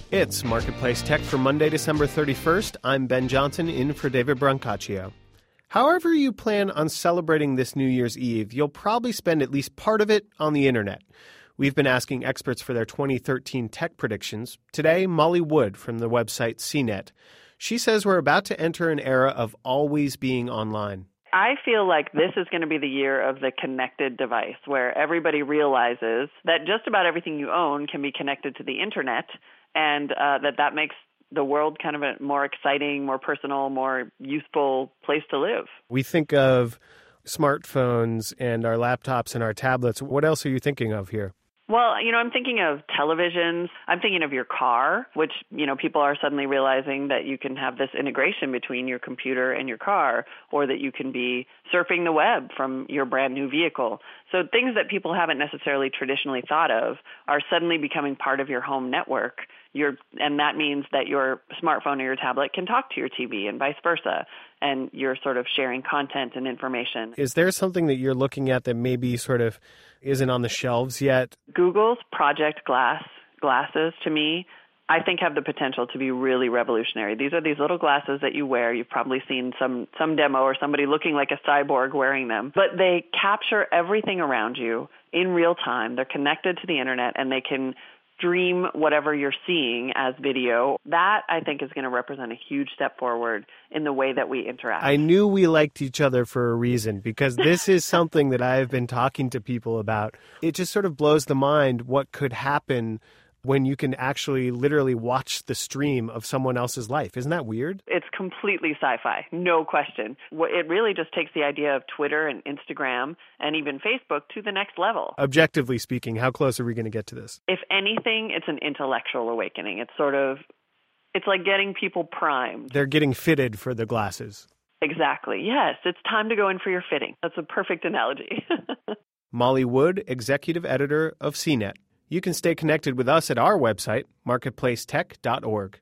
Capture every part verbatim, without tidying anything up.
It's Marketplace Tech for Monday, December thirty-first. I'm Ben Johnson, in for David Brancaccio. However you plan on celebrating this New Year's Eve, you'll probably spend at least part of it on the internet. We've been asking experts for their twenty thirteen tech predictions. Today, Molly Wood from the website C net. She says we're about to enter an era of always being online. I feel like this is going to be the year of the connected device, where everybody realizes that just about everything you own can be connected to the internet, and uh, that that makes the world kind of a more exciting, more personal, more useful place to live. We think of smartphones and our laptops and our tablets. What else are you thinking of here? Well, you know, I'm thinking of televisions. I'm thinking of your car, which, you know, people are suddenly realizing that you can have this integration between your computer and your car, or that you can be surfing the web from your brand new vehicle. So things that people haven't necessarily traditionally thought of are suddenly becoming part of your home network. You're, and that means that your smartphone or your tablet can talk to your T V and vice versa, and you're sort of sharing content and information. Is there something that you're looking at that maybe sort of isn't on the shelves yet? Google's Project Glass glasses, to me, I think have the potential to be really revolutionary. These are these little glasses that you wear. You've probably seen some, some demo or somebody looking like a cyborg wearing them. But they capture everything around you in real time. They're connected to the internet, and they can stream whatever you're seeing as video. That, I think, is going to represent a huge step forward in the way that we interact. I knew we liked each other for a reason, because this is something that I've been talking to people about. It just sort of blows the mind what could happen when you can actually literally watch the stream of someone else's life. Isn't that weird? It's completely sci-fi, no question. It really just takes the idea of Twitter and Instagram and even Facebook to the next level. Objectively speaking, how close are we going to get to this? If anything, it's an intellectual awakening. It's sort of, it's like getting people primed. They're getting fitted for the glasses. Exactly. Yes, it's time to go in for your fitting. That's a perfect analogy. Molly Wood, executive editor of C net. You can stay connected with us at our website, marketplace tech dot org.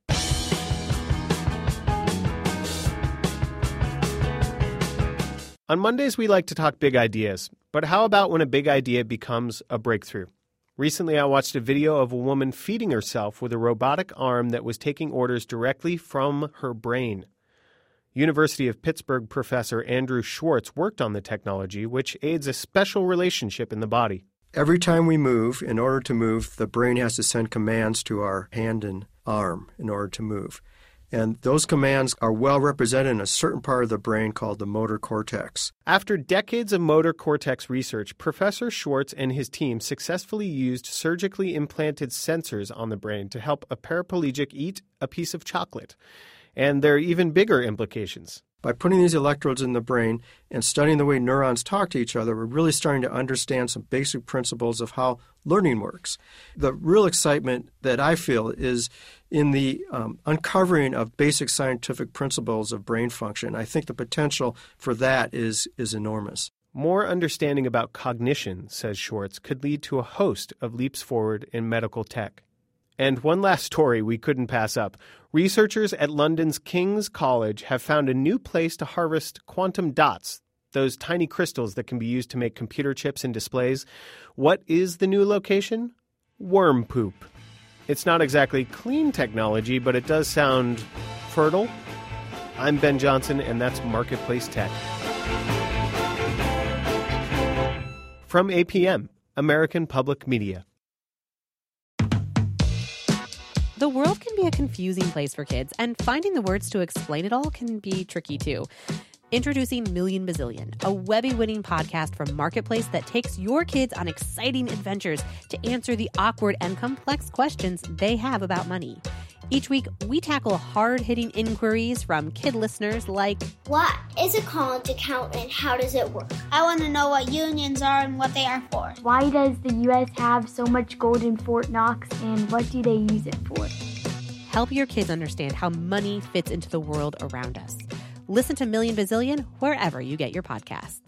On Mondays, we like to talk big ideas. But how about when a big idea becomes a breakthrough? Recently, I watched a video of a woman feeding herself with a robotic arm that was taking orders directly from her brain. University of Pittsburgh professor Andrew Schwartz worked on the technology, which aids a special relationship in the body. Every time we move, in order to move, the brain has to send commands to our hand and arm in order to move. And those commands are well represented in a certain part of the brain called the motor cortex. After decades of motor cortex research, Professor Schwartz and his team successfully used surgically implanted sensors on the brain to help a paraplegic eat a piece of chocolate. And there are even bigger implications. By putting these electrodes in the brain and studying the way neurons talk to each other, we're really starting to understand some basic principles of how learning works. The real excitement that I feel is in the um, uncovering of basic scientific principles of brain function. I think the potential for that is, is enormous. More understanding about cognition, says Schwartz, could lead to a host of leaps forward in medical tech. And one last story we couldn't pass up. Researchers at London's King's College have found a new place to harvest quantum dots, those tiny crystals that can be used to make computer chips and displays. What is the new location? Worm poop. It's not exactly clean technology, but it does sound fertile. I'm Ben Johnson, and that's Marketplace Tech. From A P M, American Public Media. The world can be a confusing place for kids, and finding the words to explain it all can be tricky too. Introducing Million Bazillion, a Webby-winning podcast from Marketplace that takes your kids on exciting adventures to answer the awkward and complex questions they have about money. Each week, we tackle hard-hitting inquiries from kid listeners like, what is a college account and how does it work? I want to know what unions are and what they are for. Why does the U S have so much gold in Fort Knox, and what do they use it for? Help your kids understand how money fits into the world around us. Listen to Million Bazillion wherever you get your podcasts.